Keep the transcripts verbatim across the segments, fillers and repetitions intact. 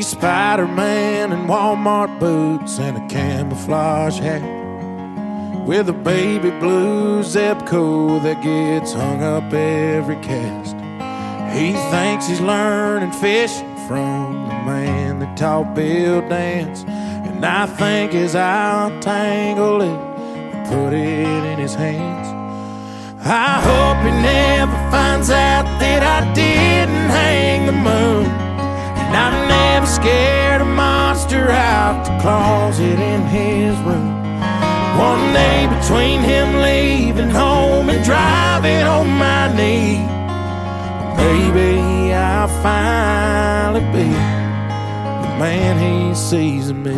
Spider-Man in Walmart boots and a camouflage hat, with a baby blue Zebco that gets hung up every cast. He thinks he's learning fishing from the man that taught Bill dance, and I think as I'll tangle it and put it in his hands. I hope he never finds out that I didn't hang the moon, and I'm never scared a monster out the closet in his room. One day between him leaving home and driving on my knee, maybe I'll finally be the man he sees in me.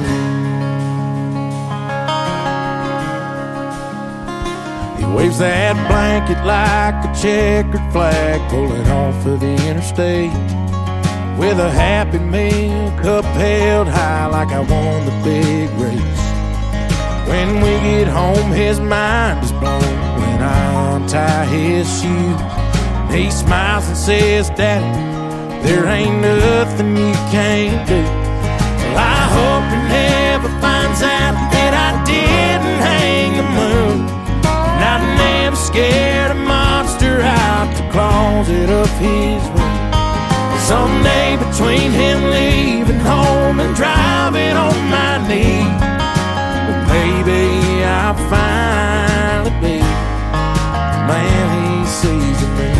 He waves that blanket like a checkered flag, pulling off of the interstate with a Happy Meal cup held high like I won the big race. When we get home, his mind is blown when I untie his shoes. He smiles and says, "Daddy, there ain't nothing you can't do." Well, I hope he never finds out that I didn't hang the moon, and I never scared a monster out the closet of his room. Someday between him leaving home and driving on my knee, well, maybe I'll finally be the man he sees in me.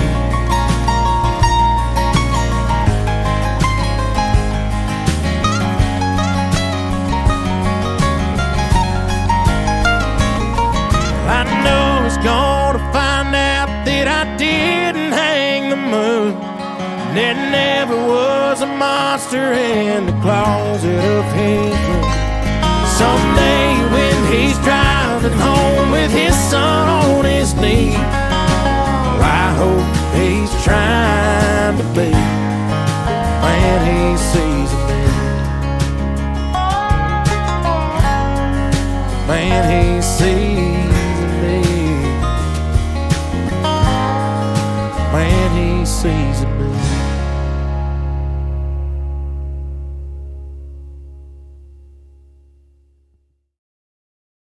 I know he's gonna find out that I didn't hang the moon, and there never was a monster in the closet of his room. Someday when he's driving home with his son on his knee, well, I hope he's trying to be the man he sees in me. The man he sees in me. Man he sees in me.